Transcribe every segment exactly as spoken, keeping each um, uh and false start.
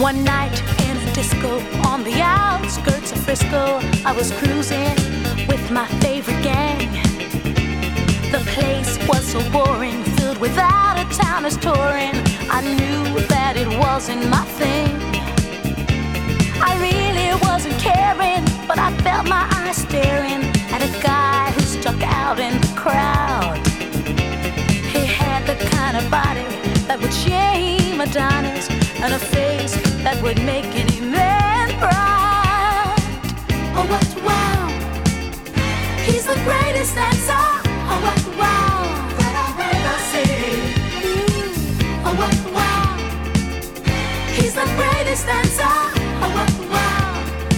One night in a disco on the outskirts of Frisco, I was cruising with my favorite gang. The place was so boring, filled with out-of-towners touring. I knew that it wasn't my thing. I really wasn't caring, but I felt my eyes staring at a guy who stuck out in the crowd. He had the kind of body that would shame Adonis, and a face that would make any man proud. Oh, what wow! He's the greatest dancer. Oh, what wow! That I've ever seen. Mm. Oh, what wow! He's the greatest dancer. Oh, what wow!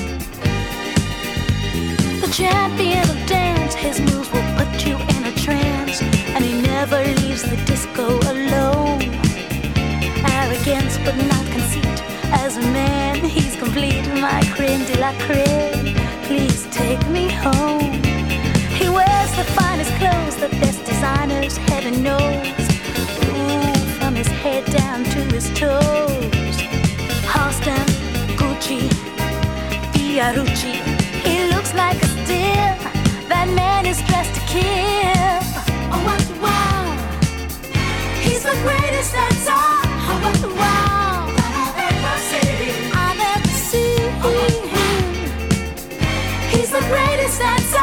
The champion of dance, his moves will put you in a trance, and he never leaves the disco alone. Arrogance but not conceit, as a man he's complete. My creme de la creme, please take me home. He wears the finest clothes, the best designers, heaven knows. Ooh, from his head down to his toes. Halston, Gucci, Fiorucci, he looks like a steal. That man is dressed to kill. Oh, what wow! He's the greatest dancer. Oh, what wow! That I've ever seen. I've ever seen him. He's the greatest dancer.